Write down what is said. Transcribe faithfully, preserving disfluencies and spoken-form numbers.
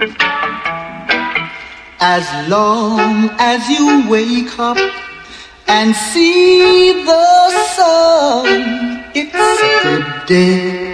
As long as you wake up and see the sun, it's a good day.